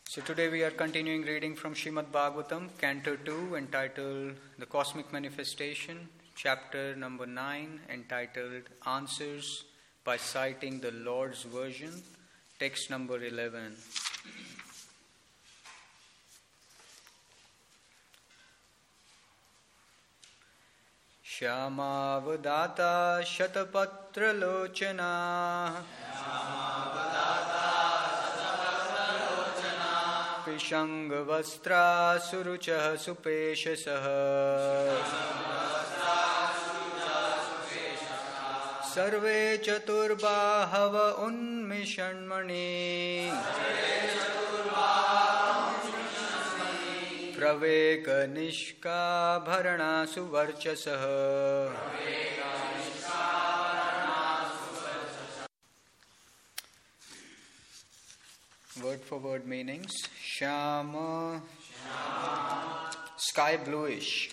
So today we are continuing reading from Srimad Bhagavatam, Canto 2, entitled The Cosmic Manifestation, chapter number 9, entitled Answers by Citing the Lord's Version, text number 11. Shyamavadata Shatapatra Lochana Pishangavastra Suruchah Supeshasah Sarve Chaturbahava Unmishanmani Praveka Nishka Bharana Suvarchasah. Word for word meanings. Shama, sky bluish.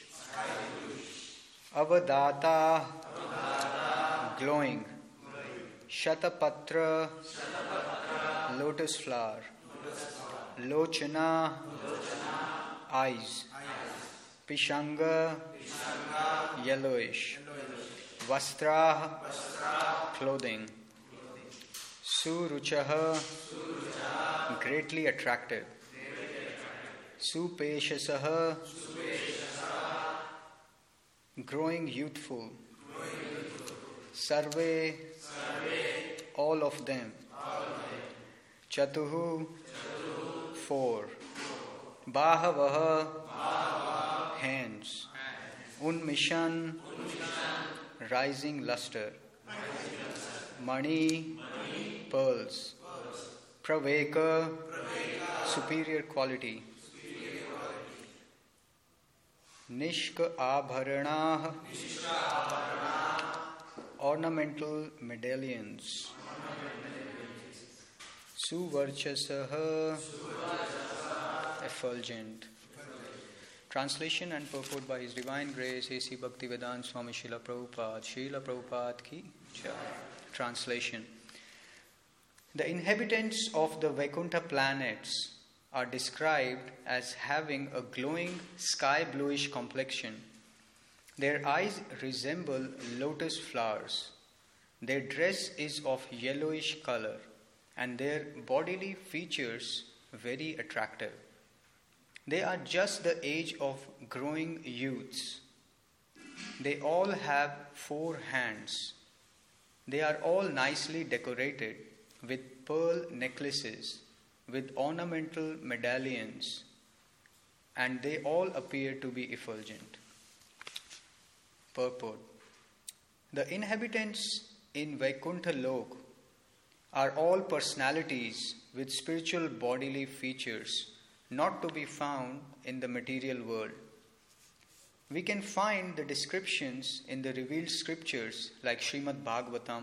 Avadata, glowing. Shatapatra, lotus flower. Lochana, eyes. Pishanga, yellowish. Vastra, clothing. Suruchaha, greatly attractive. Supeshasaha, growing youthful. Sarve, all of them. Chatuhu, four. Bahavaha, hands. Unmishan, rising luster. Mani, pearls. Praveka, superior quality. Nishka abharanah, ornamental medallions. Suvarchasaha, effulgent. Translation and purport by His Divine Grace A.C. Bhaktivedanta Swami Srila Prabhupada. Srila Prabhupada ki jai. Translation. The inhabitants of the Vaikuntha planets are described as having a glowing sky bluish complexion. Their eyes resemble lotus flowers. Their dress is of yellowish color, and their bodily features very attractive. They are just the age of growing youths. They all have 4 hands. They are all nicely decorated with pearl necklaces, with ornamental medallions, and they all appear to be effulgent. Purport. The inhabitants in Vaikuntha Lok are all personalities with spiritual bodily features not to be found in the material world. We can find the descriptions in the revealed scriptures like Srimad Bhagavatam.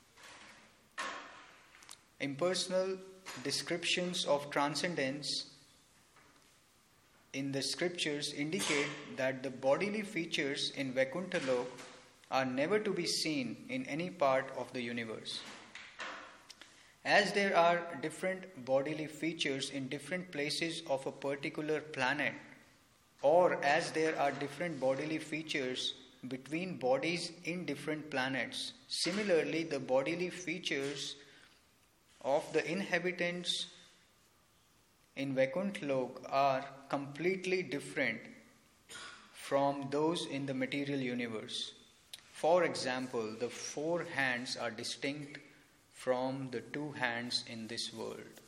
Impersonal descriptions of transcendence in the scriptures indicate that the bodily features in Vaikuntha Lok are never to be seen in any part of the universe. As there are different bodily features in different places of a particular planet, or as there are different bodily features between bodies in different planets, similarly the bodily features of the inhabitants in Vaikuntha Lok are completely different from those in the material universe. For example, the 4 hands are distinct from the 2 hands in this world.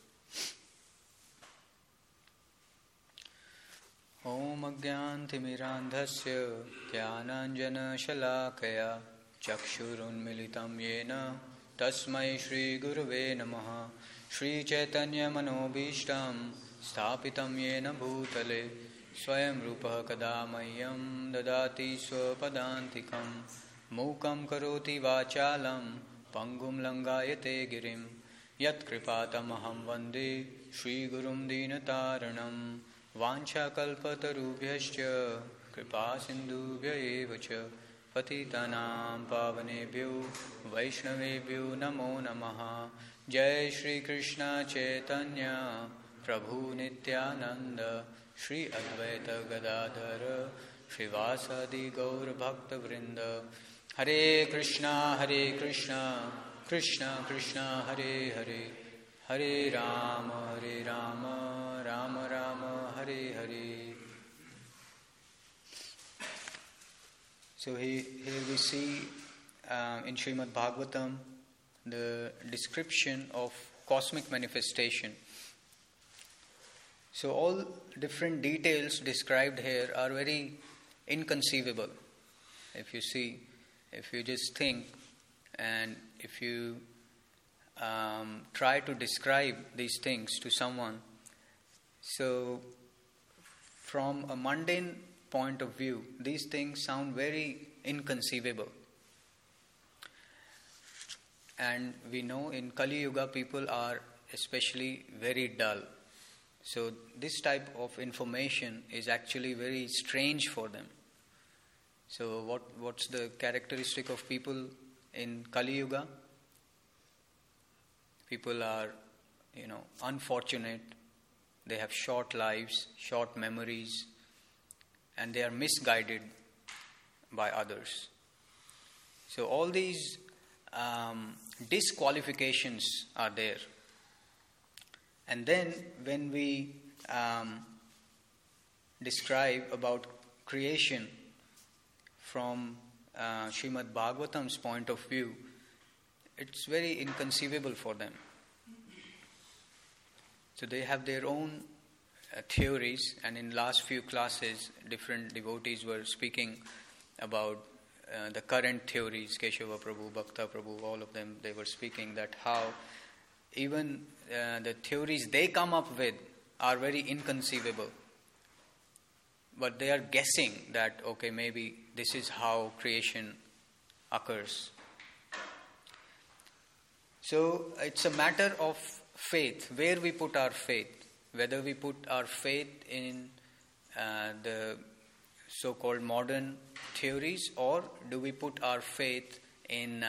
Om Agyantimirandhasya Dhyananjana Shalakaya Chakshurunmilitam Yena Tasmai Shri Gurave Namaha Shri Chaitanya Manobhishtam Sthapitam Yena Bhutale Swayam Rupa Kadamayam Dadati Swapadantikam Mukam Karoti Vachalam Pangum Langayate Girim Yat Kripatamaham Vande Shri Gurum Dinataranam Vancha Kalpatarubhyascha Kripa Sindhubhya Evacha Patitanam Pavanebhyo Vaishnavebhyo Namo Namaha Jai Shri Krishna Chaitanya Prabhu Nityananda, Shri Advaita Gadadhara, Srivasadi Gaur Bhakta Vrinda. Hare Krishna, Krishna Krishna, Hare Hare, Hare Rama, Rama Rama, Hare Hare. So here we see in Srimad Bhagavatam the description of cosmic manifestation. So all different details described here are very inconceivable. If you see, if you just think and if you try to describe these things to someone, so from a mundane point of view, these things sound very inconceivable. And we know in Kali Yuga people are especially very dull. So this type of information is actually very strange for them. So what's the characteristic of people in Kali Yuga? People are, unfortunate. They have short lives, short memories, and they are misguided by others. So all these disqualifications are there. And then when we describe about creation from Srimad Bhagavatam's point of view, it's very inconceivable for them. So they have their own theories, and in last few classes, different devotees were speaking about the current theories, Keshava Prabhu, Bhakta Prabhu, all of them, they were speaking that how even the theories they come up with are very inconceivable. But they are guessing that, okay, maybe this is how creation occurs. So it's a matter of faith, where we put our faith. Whether we put our faith in the so-called modern theories, or do we put our faith in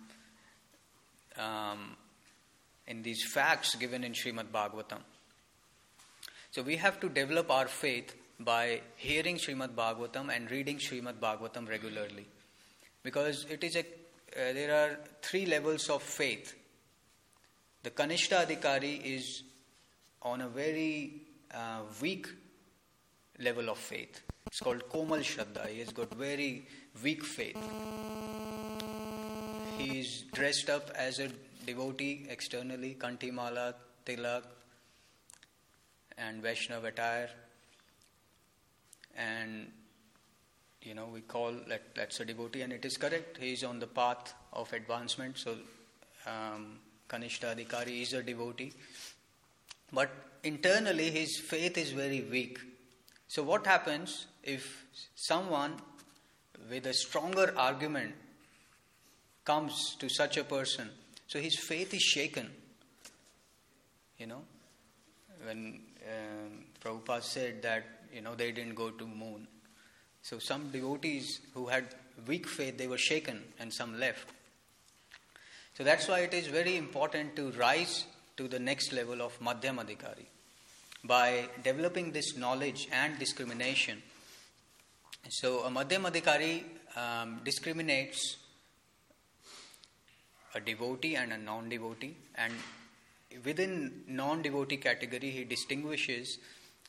these facts given in Srimad Bhagavatam. So we have to develop our faith by hearing Srimad Bhagavatam and reading Srimad Bhagavatam regularly. Because it is there are three levels of faith. The Kanishta Adhikari is on a very weak level of faith. It's called Komal Shraddha. He has got very weak faith. He is dressed up as a devotee externally, Kanti Mala, Tilak, and Vaishnav attire. And, we call that's a devotee, and it is correct. He is on the path of advancement. So, Kanishta Adhikari is a devotee. But internally, his faith is very weak. So what happens if someone with a stronger argument comes to such a person? So his faith is shaken. When Prabhupada said that, they didn't go to moon. So some devotees who had weak faith, they were shaken, and some left. So that's why it is very important to rise to the next level of Madhyam Adhikari. By developing this knowledge and discrimination. So a Madhyam Adhikari discriminates a devotee and a non-devotee, and within non-devotee category he distinguishes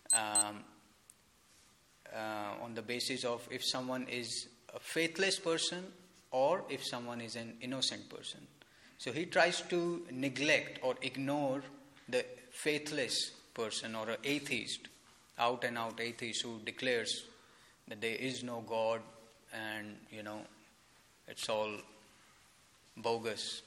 on the basis of if someone is a faithless person or if someone is an innocent person. So he tries to neglect or ignore the faithless person or an atheist, out and out atheist who declares that there is no God and it's all bogus.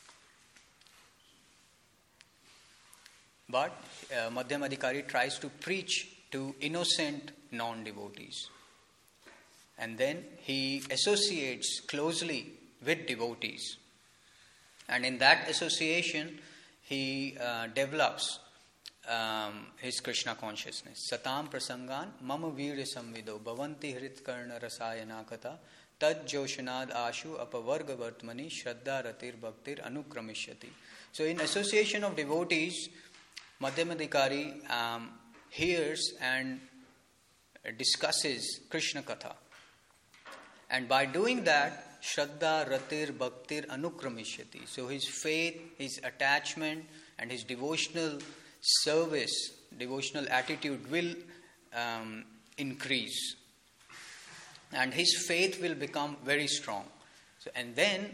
But Madhyam Adhikari tries to preach to innocent non-devotees, and then he associates closely with devotees, and in that association he develops his Krishna consciousness. Satam prasangan mama virya samvido bhavanti hrit karna rasayana kata tad joshanad ashu apavarga vartmani shraddha ratir bhaktir anukramishati. So in association of devotees, Madhyamadikari hears and discusses Krishna Katha. And by doing that, Shraddha, Ratir, Bhaktir, Anukramishyati. So his faith, his attachment, and his devotional service, devotional attitude will increase. And his faith will become very strong. So, and then,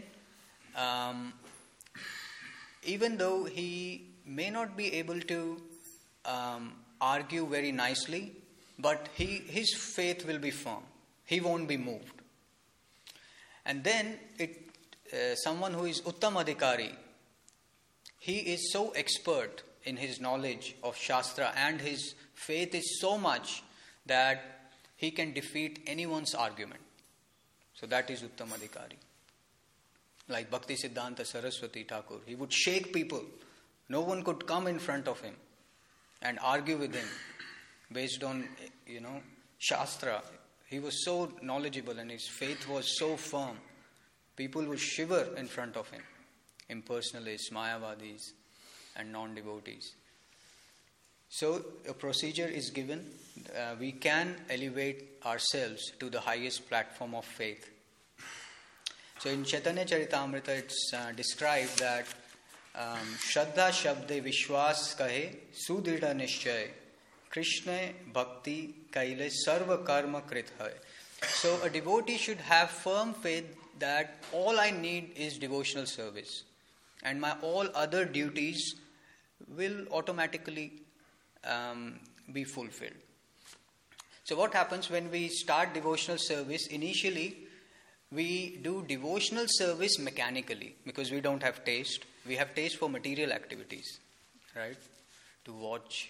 even though he may not be able to argue very nicely, but his faith will be firm. He won't be moved. And then someone who is Uttam Adhikari, he is so expert in his knowledge of Shastra and his faith is so much that he can defeat anyone's argument. So that is Uttam Adhikari. Like Bhakti Siddhanta Saraswati Thakur, he would shake people. No one could come in front of him and argue with him based on, Shastra. He was so knowledgeable and his faith was so firm. People would shiver in front of him. Impersonalists, Mayavadis and non-devotees. So a procedure is given. We can elevate ourselves to the highest platform of faith. So in Chaitanya Charitamrita it's described that Shraddha Shabde Vishwas Kahe Sudrida Nishchay Krishna Bhakti Kaile Sarva Karma Krit Hai. So a devotee should have firm faith that all I need is devotional service and my all other duties will automatically be fulfilled. So what happens when we start devotional service? Initially we do devotional service mechanically because we don't have taste. We have taste for material activities, right? To watch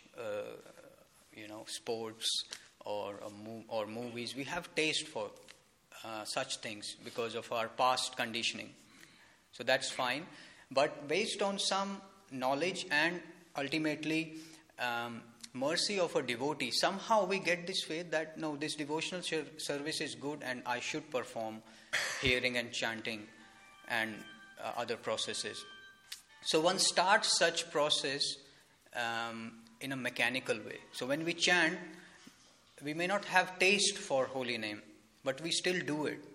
sports or movies. We have taste for such things because of our past conditioning. So that's fine. But based on some knowledge and ultimately mercy of a devotee, somehow we get this faith that no, this devotional service is good and I should perform hearing and chanting and other processes. So one starts such process in a mechanical way. So when we chant, we may not have taste for holy name, but we still do it.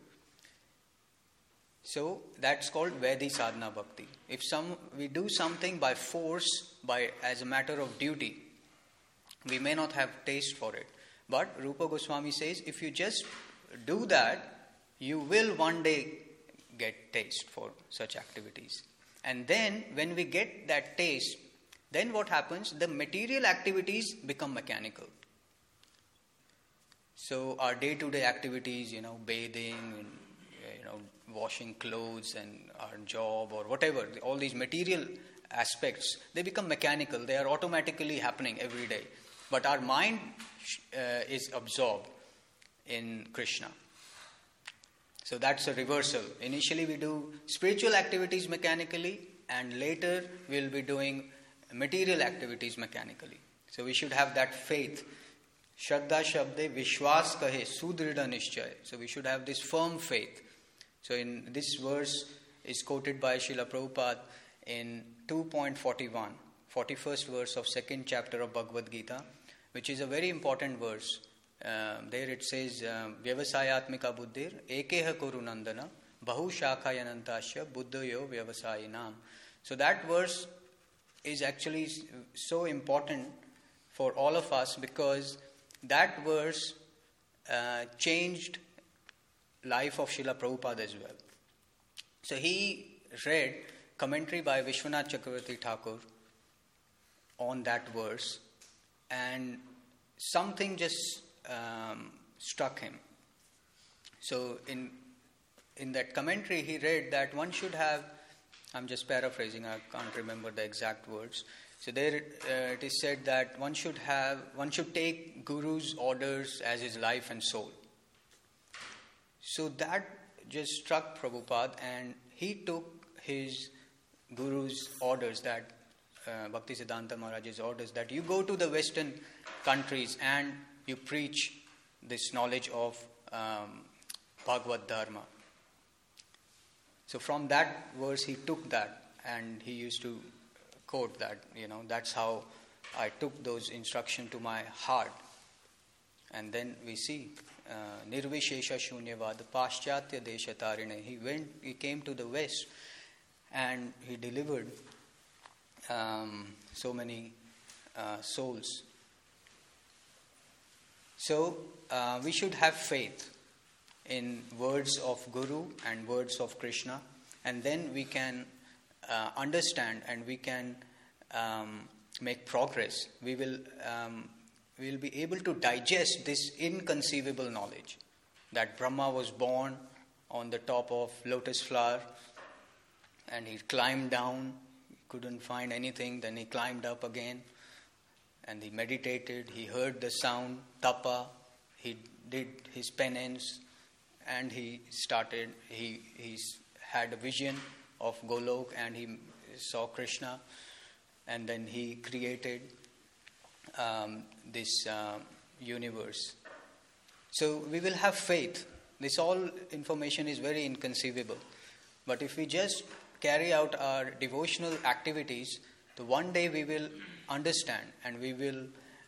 So that's called Vaidhi Sadhana Bhakti. If we do something by force, as a matter of duty, we may not have taste for it. But Rupa Goswami says, if you just do that, you will one day get taste for such activities. And then when we get that taste, then what happens? The material activities become mechanical. So our day-to-day activities, bathing, and, washing clothes and our job or whatever, all these material aspects, they become mechanical. They are automatically happening every day. But our mind is absorbed in Krishna. So that's a reversal. Initially we do spiritual activities mechanically and later we'll be doing material activities mechanically. So we should have that faith. Shraddha Shabde Vishwas Kahe Sudrida Nishchay. So we should have this firm faith. So in this verse is quoted by Srila Prabhupada in 2.41, 41st verse of 2nd chapter of Bhagavad Gita, which is a very important verse. There it says, Vyavasayatmika buddhir ekeha kuru nandana bahu shakhayanantasya buddhayo vyavasayinam. So that verse is actually so important for all of us because that verse changed life of Srila Prabhupada as well. So he read commentary by Vishwanath Chakravarti Thakur on that verse and something just struck him. So in that commentary he read that one should have, I'm just paraphrasing, I can't remember the exact words. So there it is said that one should take Guru's orders as his life and soul. So that just struck Prabhupada and he took his Guru's orders, that Bhakti Siddhanta Maharaj's orders, that you go to the Western countries and you preach this knowledge of Bhagavad Dharma. So from that verse he took that and he used to quote that, that's how I took those instructions to my heart. And then we see Nirvishesha Shunyavad Paschatya Deshatarine. He came to the West and he delivered so many souls. So we should have faith in words of Guru and words of Krishna, and then we can understand and we can make progress. We will be able to digest this inconceivable knowledge that Brahma was born on the top of lotus flower and he climbed down, he couldn't find anything, then he climbed up again and he meditated, he heard the sound, tapa, he did his penance and he had a vision of Golok and he saw Krishna, and then he created this universe. So we will have faith. This all information is very inconceivable. But if we just carry out our devotional activities, so one day we will understand and we will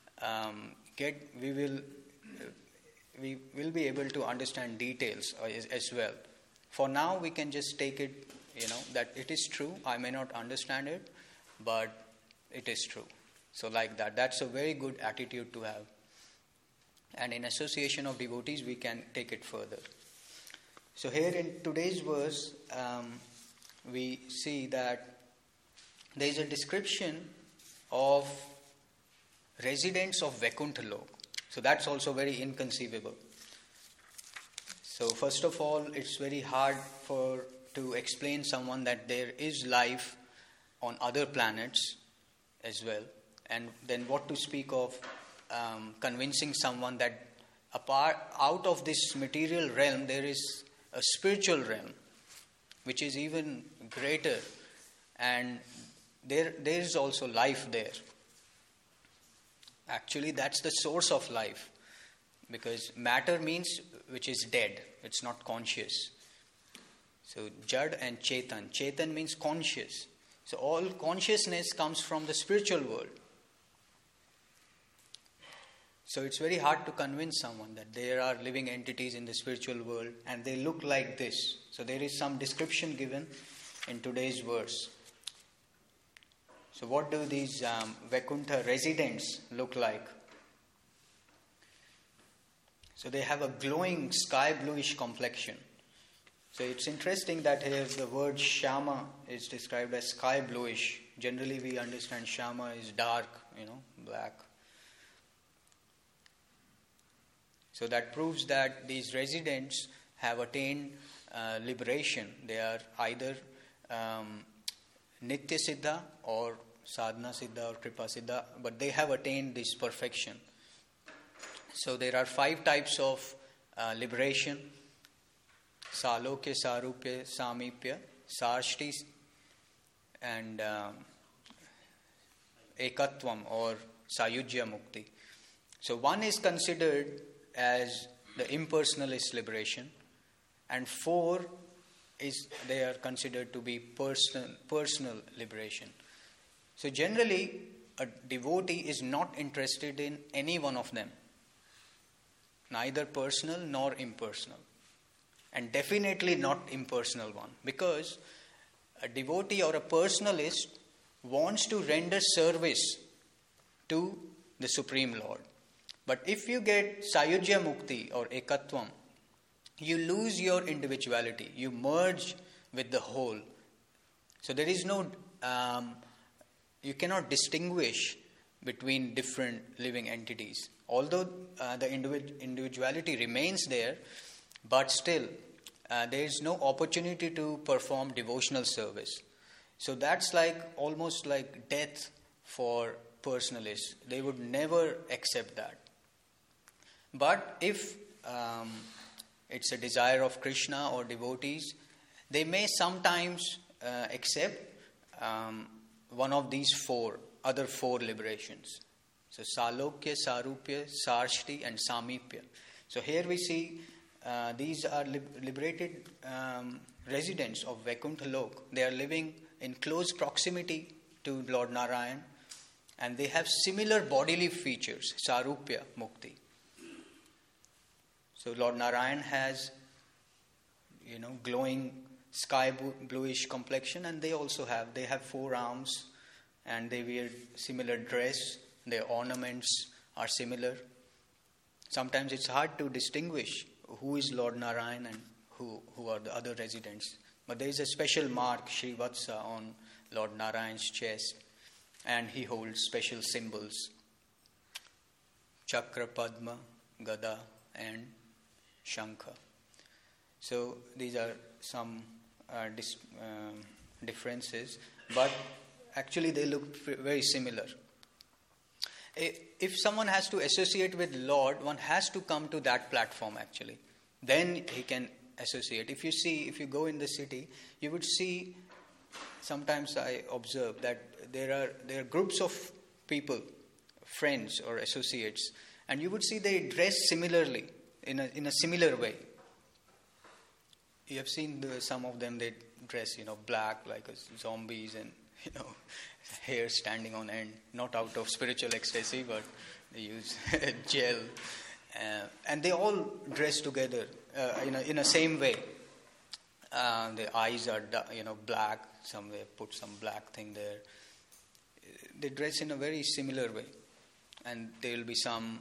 be able to understand details as well. For now, we can just take it, that it is true. I may not understand it, but it is true. So like that. That's a very good attitude to have. And in association of devotees, we can take it further. So here in today's verse, we see that there is a description of residents of Vaikuntha Lok. So that's also very inconceivable. So first of all, it's very hard to explain someone that there is life on other planets as well. And then what to speak of convincing someone that out of this material realm, there is a spiritual realm, which is even greater. And there is also life there. Actually, that's the source of life. Because matter means which is dead. It's not conscious. So Jad and Chetan. Chetan means conscious. So all consciousness comes from the spiritual world. So it's very hard to convince someone that there are living entities in the spiritual world and they look like this. So there is some description given in today's verse. So what do these Vaikuntha residents look like? So they have a glowing sky bluish complexion. So it's interesting that here the word Shama is described as sky bluish. Generally we understand Shama is dark, black. So that proves that these residents have attained liberation. They are either Nitya Siddha or Sadhana Siddha or Kripa Siddha, but they have attained this perfection. So there are 5 types of liberation: Salokya, Sarupya, Samipya, Sarshti, and Ekatvam or Sayujya Mukti. So one is considered as the impersonalist liberation, and 4 they are considered to be personal liberation. So generally, a devotee is not interested in any one of them, neither personal nor impersonal, and definitely not impersonal one, because a devotee or a personalist wants to render service to the Supreme Lord. But if you get Sayujya Mukti or Ekatvam, you lose your individuality. You merge with the whole. So there is no, you cannot distinguish between different living entities. Although the individuality remains there, but still there is no opportunity to perform devotional service. So that's almost like death for personalists. They would never accept that. But if it's a desire of Krishna or devotees, they may sometimes accept one of these other four liberations. So Salokya, Sarupya, Sarshti and Samipya. So here we see these are liberated residents of Vaikuntha Lok. They are living in close proximity to Lord Narayan, and they have similar bodily features, Sarupya Mukti. So Lord Narayan has, glowing sky bluish complexion, and they have 4 arms, and they wear similar dress. Their ornaments are similar. Sometimes it's hard to distinguish who is Lord Narayan and who are the other residents. But there is a special mark, Srivatsa, on Lord Narayan's chest, and he holds special symbols, Chakra, Padma, Gada, and Shankha. So these are some differences, but actually they look very similar. If someone has to associate with Lord, one has to come to that platform actually. Then he can associate. If you go in the city, you would see, sometimes I observe that there are groups of people, friends or associates, and you would see they dress similarly, in a similar way. You have seen some of them, they dress, black like zombies, and hair standing on end, not out of spiritual ecstasy, but they use gel, and they all dress together in a same way. The eyes are black. Some they put some black thing there. They dress in a very similar way, and there will be some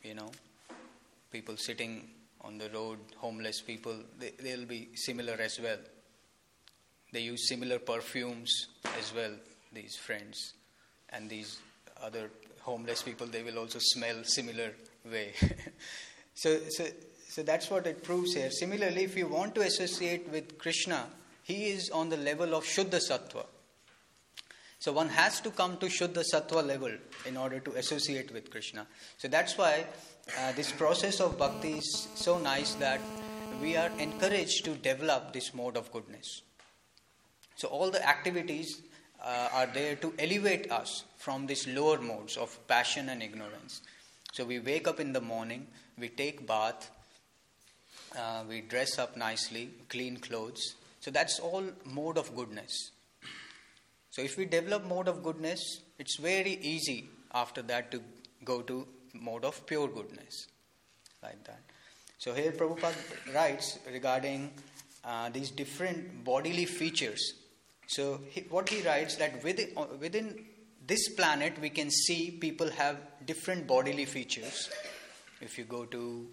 people sitting on the road, homeless people. They will be similar as well. They use similar perfumes as well, these friends. And these other homeless people, they will also smell similar way. So that's what it proves here. Similarly, if you want to associate with Krishna, he is on the level of Shuddha Sattva. So one has to come to Shuddha Sattva level in order to associate with Krishna. So that's why this process of bhakti is so nice, that we are encouraged to develop this mode of goodness. So all the activities are there to elevate us from these lower modes of passion and ignorance. So we wake up in the morning, we take bath, we dress up nicely, clean clothes. So that's all mode of goodness. So if we develop mode of goodness, it's very easy after that to go to mode of pure goodness, like that. So here Prabhupada writes regarding these different bodily features. So what he writes, that within this planet we can see people have different bodily features. If you go to,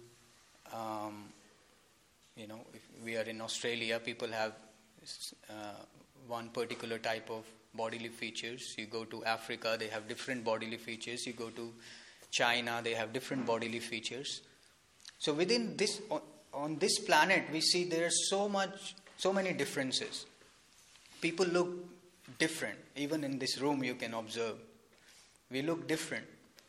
if we are in Australia, people have one particular type of bodily features. You go to Africa, they have different bodily features. You go to China, they have different bodily features. So within this, on this planet, we see there are so many differences. People look different. Even in this room, you can observe. We look different.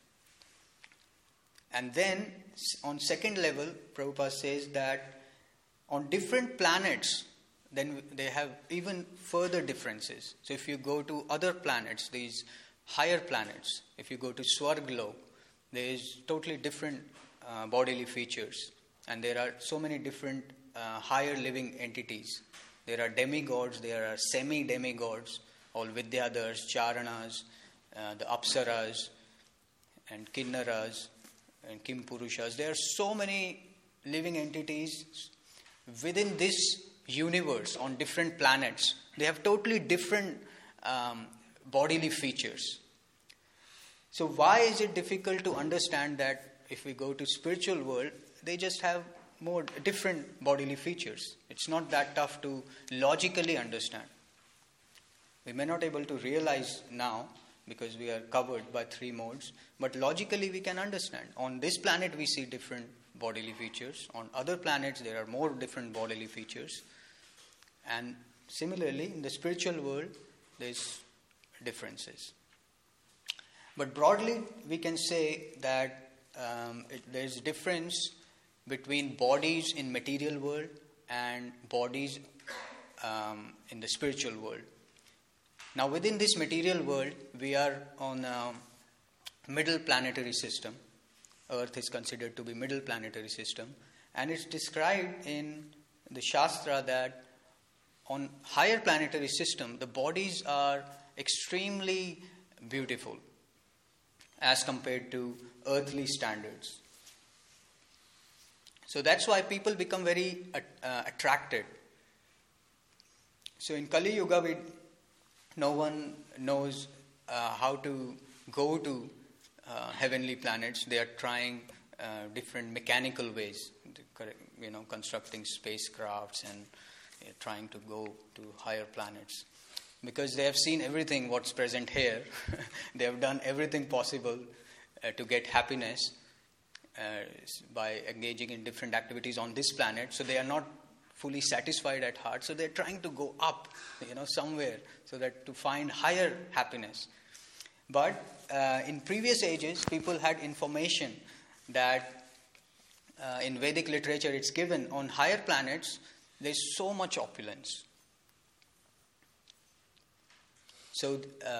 And then, on second level, Prabhupada says that on different planets, then they have even further differences. So if you go to other planets, these higher planets, if you go to Swarglok, there is totally different bodily features. And there are so many different higher living entities. There are demigods, there are semi-demigods, all Vidyadhars, Charanas, the Apsaras, and Kinnaras, and Kimpurushas. There are so many living entities within this universe on different planets. They have totally different bodily features. So why is it difficult to understand that if we go to spiritual world, they just have more different bodily features? It's not that tough to logically understand. We may not be able to realize now because we are covered by 3 modes, but logically we can understand. On this planet we see different bodily features. On other planets there are more different bodily features. And similarly in the spiritual world there's differences. But broadly we can say that there's a difference between bodies in material world and bodies in the spiritual world. Now within this material world, we are on a middle planetary system. Earth is considered to be middle planetary system. And it's described in the Shastra that on higher planetary system, the bodies are extremely beautiful. as compared to earthly standards. So that's why people become very attracted. So in Kali Yuga, no one knows how to go to heavenly planets. They are trying different mechanical ways, constructing spacecrafts and trying to go to higher planets. Because they have seen everything what's present here. They have done everything possible to get happiness by engaging in different activities on this planet. So they are not fully satisfied at heart. So they're trying to go up, somewhere, so that to find higher happiness. But in previous ages, people had information that in Vedic literature it's given on higher planets, there's so much opulence. So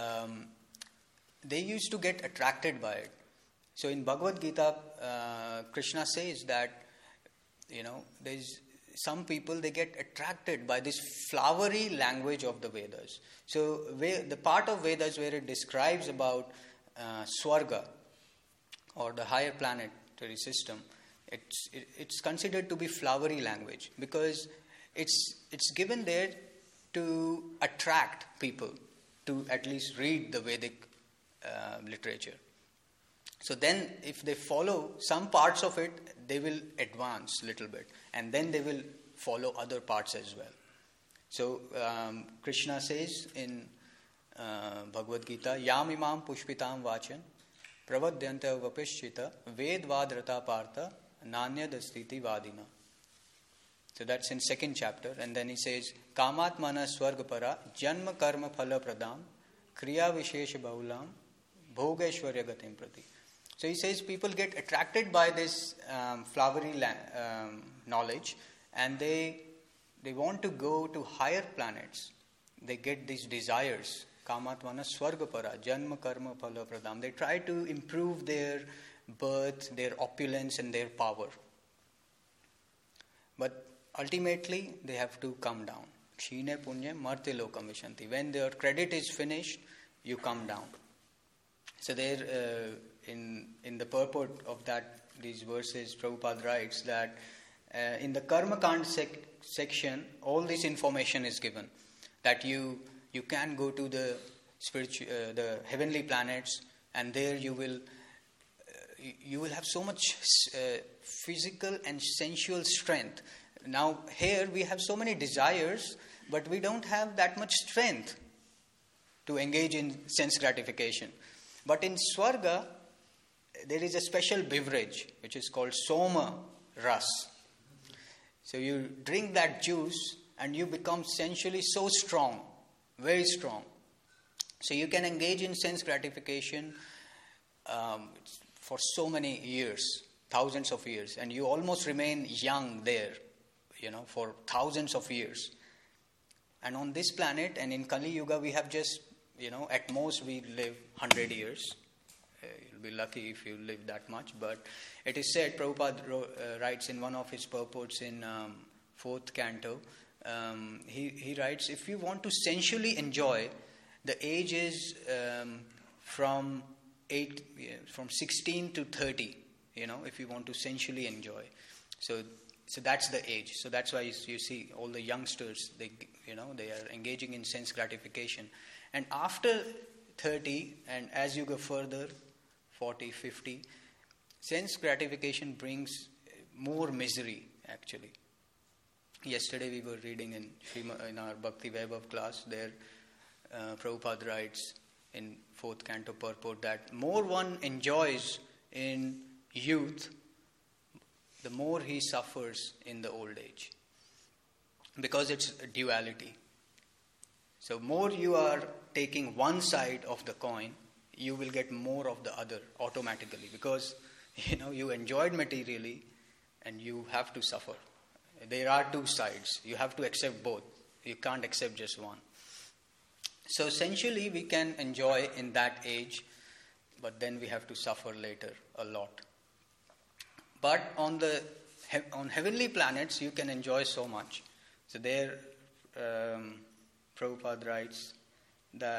they used to get attracted by it. So in Bhagavad Gita, Krishna says that, there's some people, they get attracted by this flowery language of the Vedas. So the part of Vedas where it describes about Swarga or the higher planetary system, it's considered to be flowery language because it's given there to attract people to at least read the Vedic literature. So then if they follow some parts of it, they will advance a little bit and then they will follow other parts as well. So Krishna says in Bhagavad Gita, Yam imam pushpitam vachan pravadyanta vapishyita vedvadrata partha nanyadastiti vadina. So that's in 2nd chapter. And then he says, Kamatmana swargapara janma karma phala pradam kriya vishesha baulam bhogeshwarya gatim prati. So he says people get attracted by this flowery knowledge and they want to go to higher planets. They get these desires. Kamatmana swargapara janma karma phala pradam. They try to improve their birth, their opulence and their power. But ultimately, they have to come down. Kshine punya marte lokam vishanti. When their credit is finished, you come down. So there, in the purport of these verses, Prabhupada writes that in the Karma Kand section, all this information is given. That you can go to the heavenly planets, and there you will have so much physical and sensual strength. Now, here we have so many desires, but we don't have that much strength to engage in sense gratification. But in Swarga, there is a special beverage which is called Soma Ras. So you drink that juice and you become sensually so strong, very strong. So you can engage in sense gratification for so many years, thousands of years, and you almost remain young there. For thousands of years. And on this planet and in Kali Yuga, we have just, at most we live 100 years. You'll be lucky if you live that much. But it is said, Prabhupada writes in one of his purports in 4th canto, he writes, if you want to sensually enjoy, the age is from 16 to 30, if you want to sensually enjoy. So that's the age. So that's why you see all the youngsters, they are engaging in sense gratification. And after 30, and as you go further, 40, 50, sense gratification brings more misery, actually. Yesterday we were reading in our Bhakti Vaibhav class, there Prabhupada writes in 4th canto purport that more one enjoys in youth, the more he suffers in the old age. Because it's a duality. So more you are taking one side of the coin, you will get more of the other automatically. Because, you enjoyed materially and you have to suffer. There are two sides. You have to accept both. You can't accept just one. So essentially we can enjoy in that age, but then we have to suffer later a lot. But on heavenly planets, you can enjoy so much. So there, Prabhupada writes that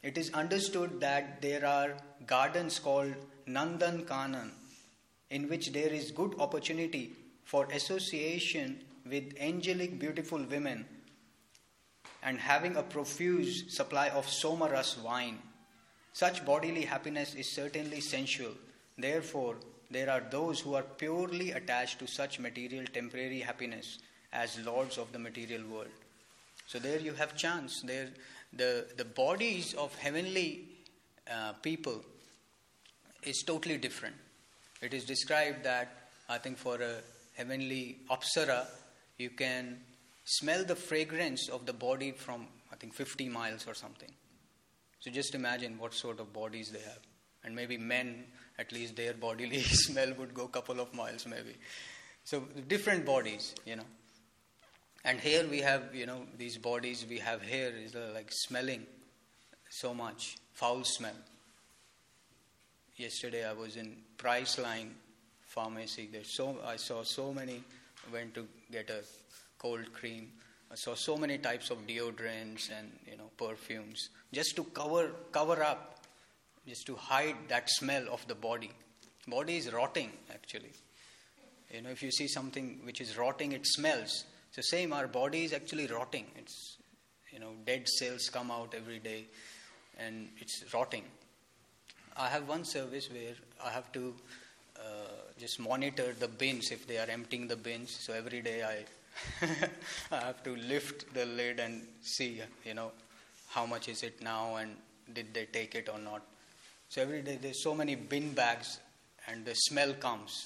it is understood that there are gardens called Nandan Kanan, in which there is good opportunity for association with angelic beautiful women and having a profuse supply of somaras wine. Such bodily happiness is certainly sensual. Therefore, there are those who are purely attached to such material temporary happiness as lords of the material world. So there you have chance. There, the bodies of heavenly people is totally different. It is described that, I think for a heavenly Apsara, you can smell the fragrance of the body from, I think, 50 miles or something. So just imagine what sort of bodies they have. And maybe men, at least their bodily smell would go a couple of miles maybe. So different bodies, And here we have, these bodies we have here is like smelling so much, foul smell. Yesterday I was in Priceline pharmacy. I saw so many, went to get a cold cream. I saw so many types of deodorants and, perfumes just to cover up, just to hide that smell of the body. Body is rotting actually. If you see something which is rotting, it smells. So same, our body is actually rotting. It's, dead cells come out every day and it's rotting. I have one service where I have to just monitor the bins if they are emptying the bins. So every day I have to lift the lid and see, how much is it now and did they take it or not. So every day there's so many bin bags and the smell comes.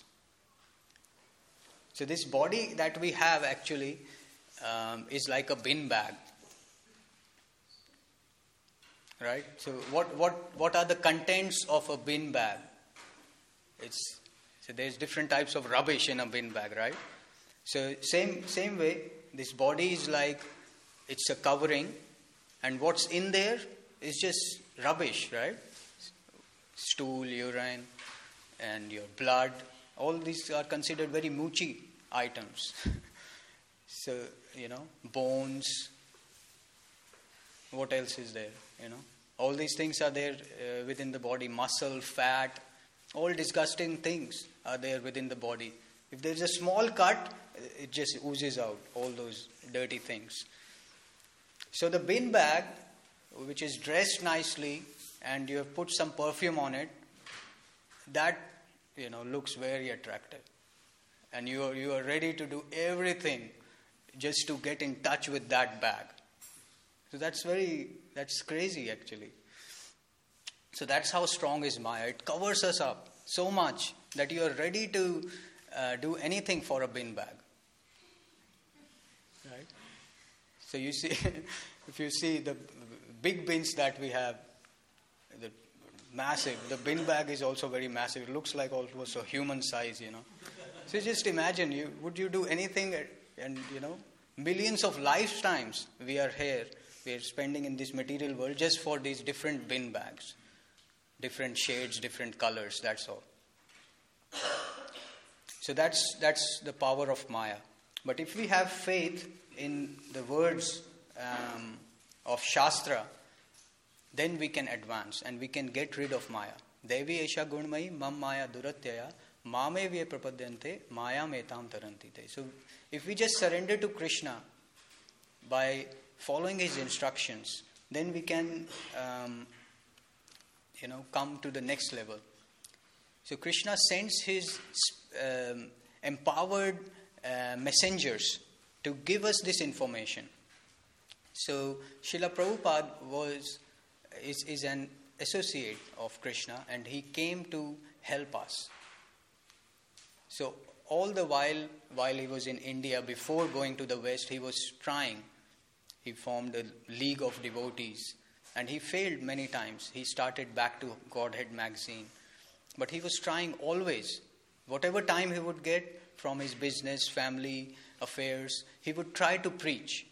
So this body that we have actually is like a bin bag. Right? So what are the contents of a bin bag? So there's different types of rubbish in a bin bag, right? So same way, this body is like, it's a covering, and what's in there is just rubbish, right? Stool, urine, and your blood. All these are considered very muchi items. So, bones. What else is there? All these things are there within the body. Muscle, fat, all disgusting things are there within the body. If there's a small cut, it just oozes out all those dirty things. So the bin bag, which is dressed nicely, and you have put some perfume on it, that looks very attractive, and you are ready to do everything just to get in touch with that bag. So that's crazy actually. So that's how strong is Maya. It covers us up so much that you are ready to do anything for a bin bag. Right? So you see, if you see the big bins that we have, the massive, the bin bag is also very massive. It looks like almost a human size, So just imagine, would you do anything, and millions of lifetimes we are here, we are spending in this material world just for these different bin bags. Different shades, different colors, that's all. So that's the power of Maya. But if we have faith in the words of Shastra, then we can advance and we can get rid of Maya. Devi Esha Gunmayi Mam Maya Duratyaya Mame Vye Prapadyante Maya Metam Tarantite. So if we just surrender to Krishna by following his instructions, then we can come to the next level. So Krishna sends his empowered messengers to give us this information. So Srila Prabhupada is an associate of Krishna, and he came to help us. So all the while he was in India, before going to the West, he was trying. He formed a league of devotees, and he failed many times. He started Back to Godhead magazine, but he was trying always. Whatever time he would get from his business, family affairs, he would try to preach.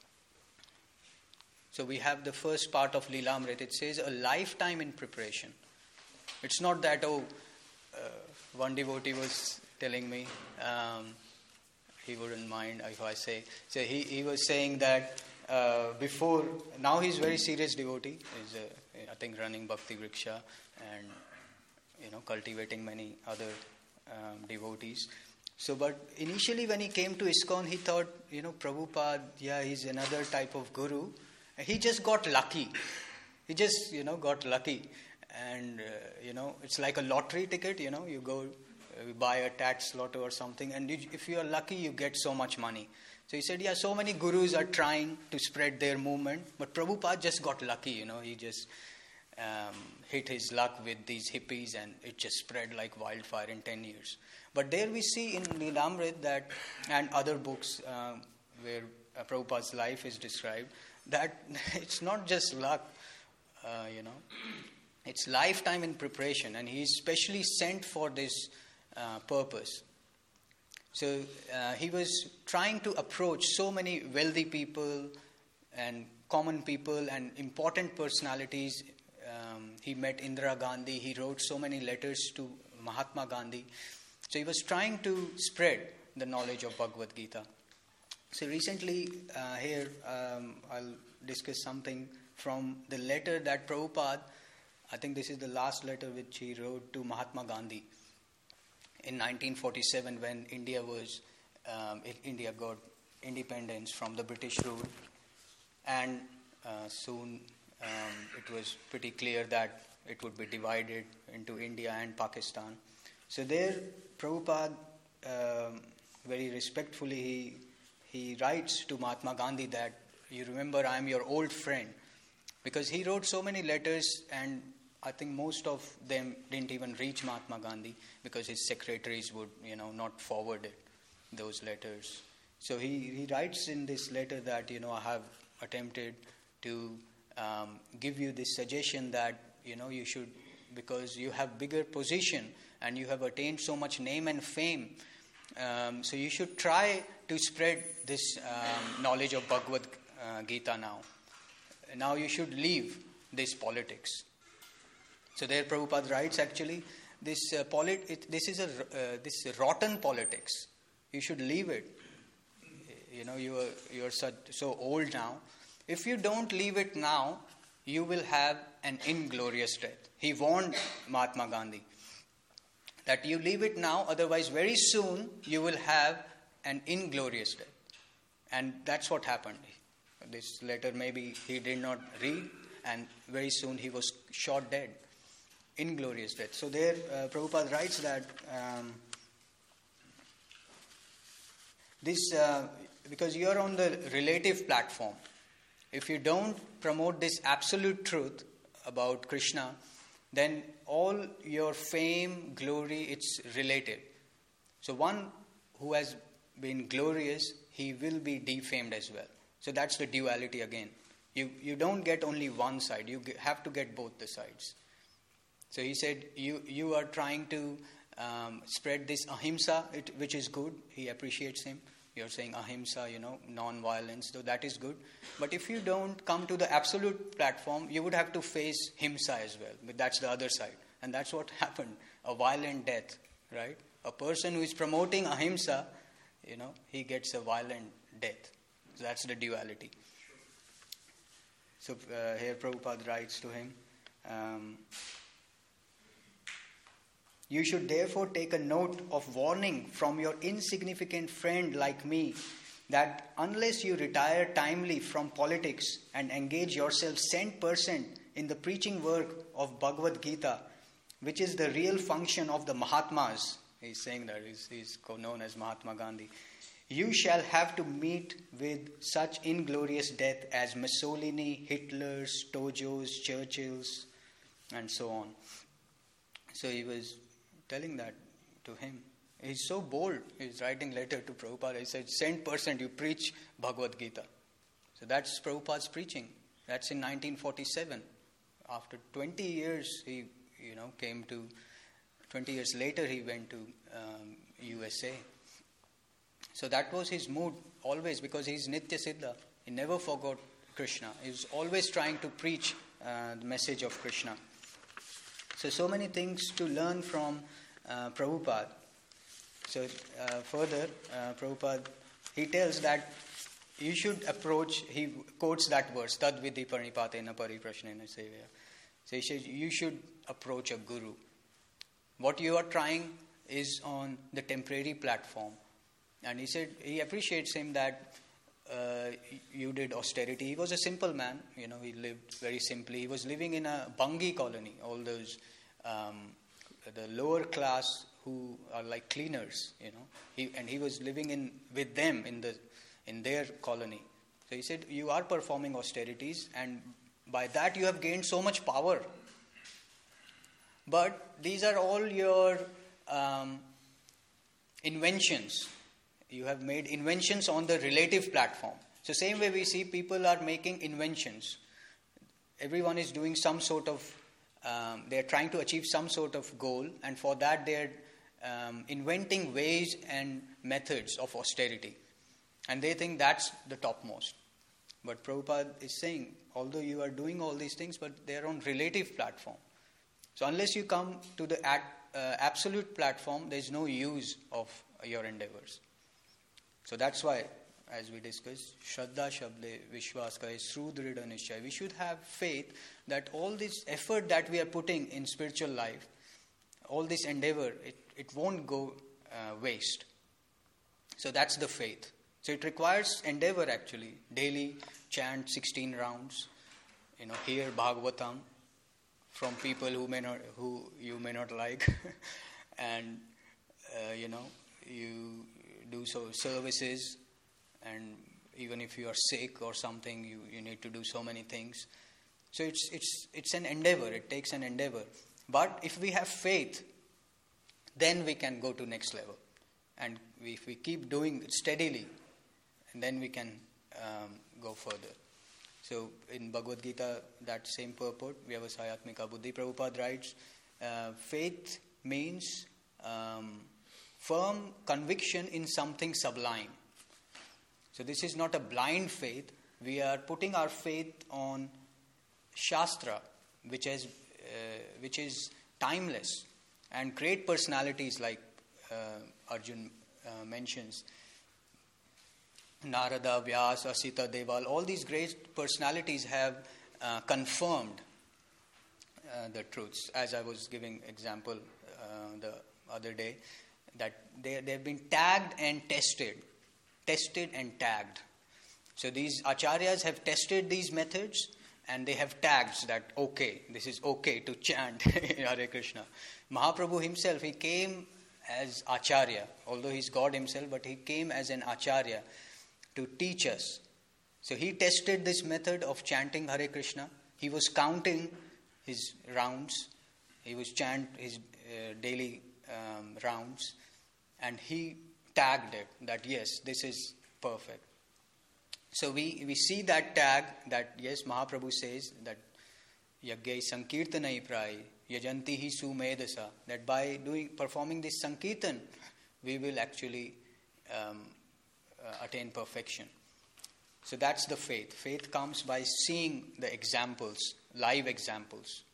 So we have the first part of Lilamrit. It says a lifetime in preparation. It's not that, one devotee was telling me, he wouldn't mind if I say. So he was saying that before, now he's very serious devotee. He's, I think, running Bhakti Vriksha and, cultivating many other devotees. So, but initially when he came to ISKCON, he thought, Prabhupada, he's another type of guru. He just got lucky. He just, got lucky. And, it's like a lottery ticket, you go buy a tax lotto or something, and if you are lucky, you get so much money. So he said, so many gurus are trying to spread their movement, but Prabhupada just got lucky, he just hit his luck with these hippies, and it just spread like wildfire in 10 years. But there we see in Lilamrit that, and other books where Prabhupada's life is described, that it's not just luck, it's lifetime in preparation, and he's specially sent for this purpose. So he was trying to approach so many wealthy people and common people and important personalities. He met Indira Gandhi. He wrote so many letters to Mahatma Gandhi. So he was trying to spread the knowledge of Bhagavad Gita. So recently here I'll discuss something from the letter that Prabhupada, I think this is the last letter which he wrote to Mahatma Gandhi in 1947 when India got independence from the British rule, and soon it was pretty clear that it would be divided into India and Pakistan. So there Prabhupada very respectfully he writes to Mahatma Gandhi that, you remember, I am your old friend, because he wrote so many letters, and I think most of them didn't even reach Mahatma Gandhi because his secretaries would, not forward those letters. So he writes in this letter that, I have attempted to give you this suggestion that, you should, because you have bigger position and you have attained so much name and fame, so you should try to spread this knowledge of Bhagavad Gita now. Now you should leave this politics. So there Prabhupada writes, actually, this is rotten politics. You should leave it. You are so old now. If you don't leave it now, you will have an inglorious death. He warned Mahatma Gandhi that you leave it now, otherwise very soon you will have an inglorious death. And that's what happened. This letter maybe he did not read, and very soon he was shot dead. Inglorious death. So there Prabhupada writes that because you are on the relative platform, if you don't promote this absolute truth about Krishna, then all your fame, glory, it's relative. So one who has been glorious, he will be defamed as well. So that's the duality again. You don't get only one side. You have to get both the sides. So he said, you are trying to spread this ahimsa, which is good. He appreciates him. You're saying ahimsa, non-violence, so that is good. But if you don't come to the absolute platform, you would have to face himsa as well. But that's the other side. And that's what happened, a violent death, right? A person who is promoting ahimsa, he gets a violent death. So that's the duality. So here Prabhupada writes to him, you should therefore take a note of warning from your insignificant friend like me, that unless you retire timely from politics and engage yourself 100% in the preaching work of Bhagavad Gita, which is the real function of the Mahatmas, he's saying that, he's known as Mahatma Gandhi, you shall have to meet with such inglorious death as Mussolini, Hitlers, Stojos, Churchills, and so on. So he was telling that to him. He's so bold. He's writing letter to Prabhupada. He said, 100% you preach Bhagavad Gita. So that's Prabhupada's preaching. That's in 1947. After 20 years, he, came to, 20 years later, he went to USA. So that was his mood always, because he's Nitya Siddha. He never forgot Krishna. He was always trying to preach the message of Krishna. So many things to learn from Prabhupada. So further, Prabhupada, he tells that, you should approach, he quotes that verse, Tad vidhi parinipatena pariprashnena sevaya. So he says, you should approach a guru. What you are trying is on the temporary platform. And he said, he appreciates him that you did austerity. He was a simple man, he lived very simply. He was living in a Bangi colony, all those, the lower class who are like cleaners, he was living with them in their colony. So he said, you are performing austerities, and by that you have gained so much power. But these are all your inventions. You have made inventions on the relative platform. So same way we see people are making inventions. Everyone is doing some sort of, they are trying to achieve some sort of goal, and for that they are inventing ways and methods of austerity. And they think that's the topmost. But Prabhupada is saying, although you are doing all these things, but they are on relative platform. So unless you come to the absolute platform, there is no use of your endeavors. So that's why, as we discussed, Shraddha Shabde Vishwas Kahe Srudrida Nishchay. We should have faith that all this effort that we are putting in spiritual life, all this endeavor, it won't go waste. So that's the faith. So it requires endeavor actually. Daily chant 16 rounds, hear Bhagavatam from people who you may not like, and you do so services, and even if you are sick or something, you need to do so many things. So it's an endeavor. It takes an endeavor. But if we have faith, then we can go to next level, and if we keep doing it steadily, and then we can go further. So in Bhagavad Gita, that same purport, Vyavasayatmika Buddhi, Prabhupada writes, faith means firm conviction in something sublime. So this is not a blind faith. We are putting our faith on Shastra, which is timeless, and great personalities like Arjun mentions, Narada, Vyasa, Asita, Deval, all these great personalities have confirmed the truths. As I was giving example the other day, that they have been tagged and tested and tagged. So these acharyas have tested these methods, and they have tags that, okay, this is okay to chant Hare Krishna. Mahaprabhu himself, he came as acharya, although he's God himself, but he came as an acharya to teach us. So he tested this method of chanting Hare Krishna. He was counting his rounds. He was chant his daily rounds, and he tagged it that yes, this is perfect. So we see that tag that yes, Mahaprabhu says that Yagyai Sankirtanai Prai Yajanti hi Sumedasa, that by performing this Sankirtan, we will actually attain perfection. So that's the faith. Faith comes by seeing the examples, live examples.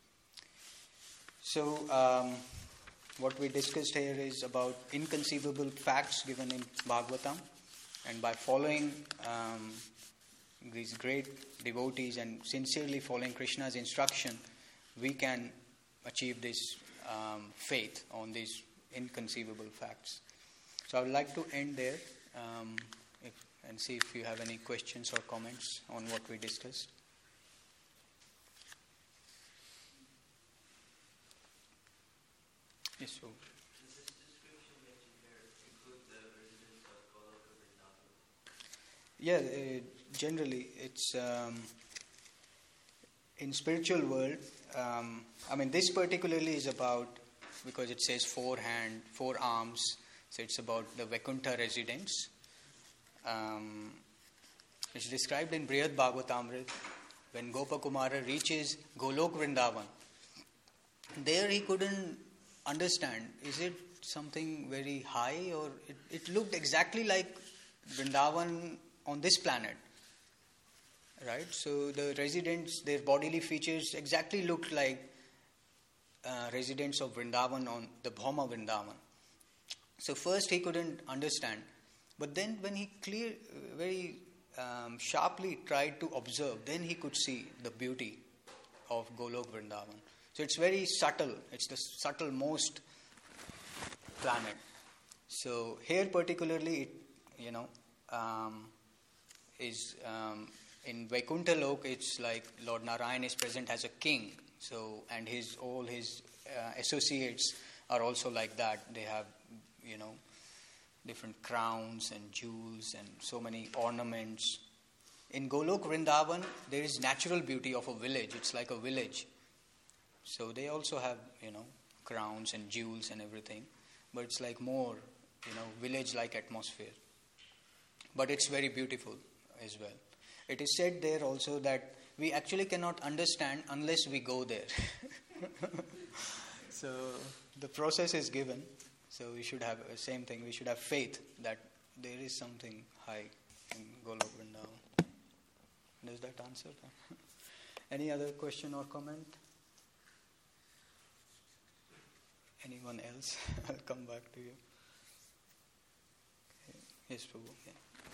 So what we discussed here is about inconceivable facts given in Bhagavatam, and by following these great devotees and sincerely following Krishna's instruction, we can achieve this faith on these inconceivable facts. So I would like to end there and see if you have any questions or comments on what we discussed. Yes, so. Does this description mentioned here include the residents of Goloka Vrindavan? Yeah, generally it's in spiritual world. This particularly is about, because it says 4 arms, so it's about the Vaikuntha residents. It's described in Brihad Bhagavatamrita when Gopakumara reaches Golok Vrindavan. There he couldn't understand, is it something very high, or it looked exactly like Vrindavan on this planet, right? So the residents, their bodily features exactly looked like residents of Vrindavan on the Bhauma Vrindavan. So first he couldn't understand, but then when he very sharply tried to observe, then he could see the beauty of Golok Vrindavan. So it's very subtle. It's the subtle-most planet. So here particularly, is in Vaikuntha Lok, it's like Lord Narayan is present as a king. So, and all his associates are also like that. They have, different crowns and jewels and so many ornaments. In Golok Vrindavan, there is natural beauty of a village. It's like a village. So they also have, crowns and jewels and everything. But it's like more, village-like atmosphere. But it's very beautiful as well. It is said there also that we actually cannot understand unless we go there. So the process is given. So we should have the same thing. We should have faith that there is something high in Golok Vrindavan. Does that answer? Any other question or comment? Anyone else? I'll come back to you. Okay. Yes, Prabhu. Yeah.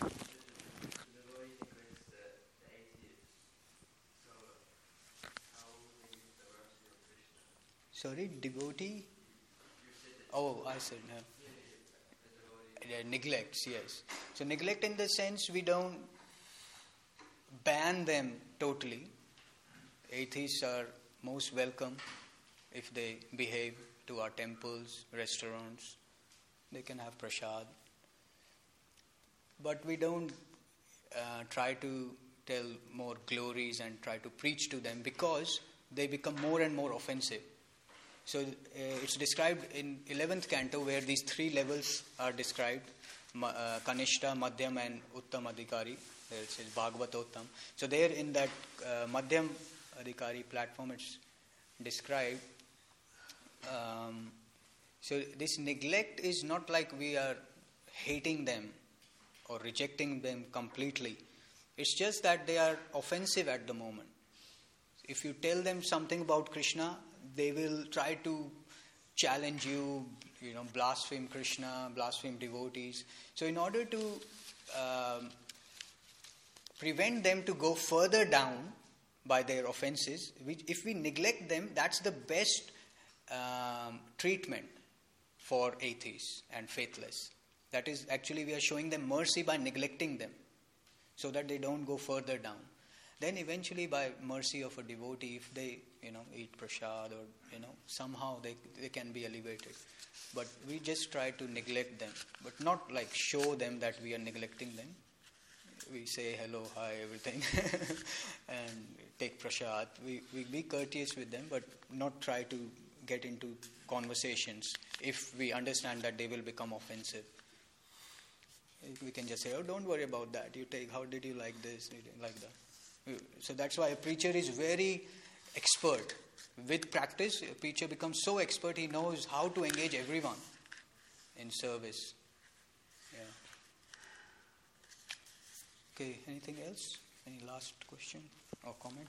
Sorry, devotee? Oh, I said no. Neglects, yes. So neglect in the sense we don't ban them totally. Atheists are most welcome if they behave to our temples, restaurants. They can have prasad. But we don't try to tell more glories and try to preach to them because they become more and more offensive. So it's described in 11th canto where these three levels are described, Kanishta, Madhyam and Uttam Adhikari. There it says Bhagavatottam. So there in that Madhyam Adhikari platform it's described. So this neglect is not like we are hating them or rejecting them completely. It's just that they are offensive at the moment. If you tell them something about Krishna, they will try to challenge you, blaspheme Krishna, blaspheme devotees. So in order to prevent them to go further down by their offenses, if we neglect them, that's the best treatment for atheists and faithless. That is, actually we are showing them mercy by neglecting them so that they don't go further down. Then eventually by mercy of a devotee, if they, eat prasad or, somehow they can be elevated. But we just try to neglect them, but not like show them that we are neglecting them. We say hello, hi, everything, and take prasad. We be courteous with them, but not try to get into conversations if we understand that they will become offensive. We can just say, oh, don't worry about that. You take, how did you like this, like that. So that's why a preacher is very expert. With practice, a preacher becomes so expert, he knows how to engage everyone in service. Yeah. Okay, anything else? Any last question or comment?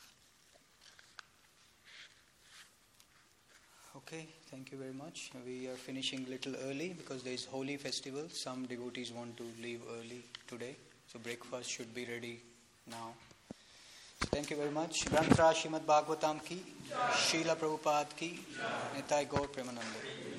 Okay, thank you very much. We are finishing a little early because there is Holi festival. Some devotees want to leave early today. So breakfast should be ready now. So thank you very much. Granth Raj Srimad Bhagavatam ki, Srila Prabhupada ki, Nitai Gaur Premanande.